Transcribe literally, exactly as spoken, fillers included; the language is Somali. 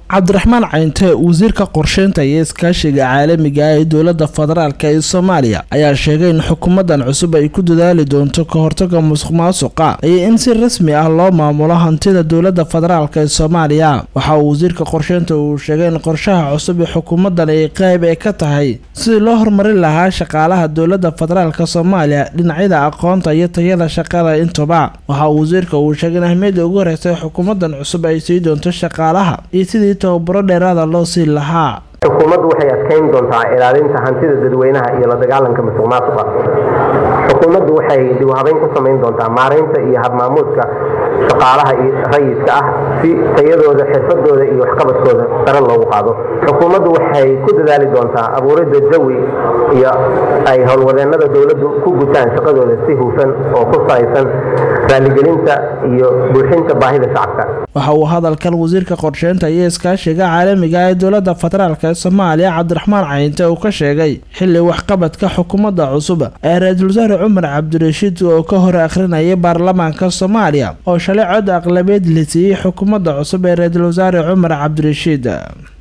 cabdiraxmaan cayinte wasiirka qorsheynta iyo iskaashiga caalamiga ah ee dowladda federaalka ee Soomaaliya ayaa sheegay in xukuumadan cusub ay ku dadaali doonto ka hortagga musuqmaasuqa iyo in si rasmi ah loo maamulo hantida dowladda federaalka ee Soomaaliya. waxa uu wasiirka qorsheynta uu sheegay in qorshaha cusub ee xukuumadan ay qayb ka tahay si loo horumarin lahaa shaqaalaha dowladda federaalka Soomaaliya dhinacyada aqoonta iyo tayada shaqada intaba. waxa uu wasiirka uu sheegay in ahmiyadda ugu horeysa xukuumadan cusub ay sii doonto shaqaalaha iyo sidii tababaro dheeraad ah loo siin lahaa. xukuumaddu waxay adkeyn doontaa ilaalinta hantida dadweynaha iyo la dagaalanka musuqmaasuqa. xukuumaddu waxay dib u habeyn ku samayn doontaa maareynta iyo habmaamuudka shaqaalaha rayidka ah si tayadooda, xirfadooda iyo waxqabadkooda sare loogu qaado. xukuumaddu waxay ku dadaali doontaa abuuridda jawi iyo ay howlwadeennada dowladdu ku gutaan shaqadooda si hufan oo ku salaysan raaligelinta iyo buuxinta baahida shacabka. waxa uu hadalkan wasiirka qorsheynta iyo iskaashiga caalamiga ah ee dowladda federaalka ee Soomaaliya cabdiraxmaan cayinte uu ka sheegay xilli waxqabadka xukuumadda cusub ee Ra'iisul Wasaare Cumar Cabdirashiid oo ka hor akhrinayay baarlamaanka Soomaaliya oo shalay cod aqlabiyad la siiyay xukuumadda cusub ee Ra'iisul Wasaare Cumar Cabdirashiid.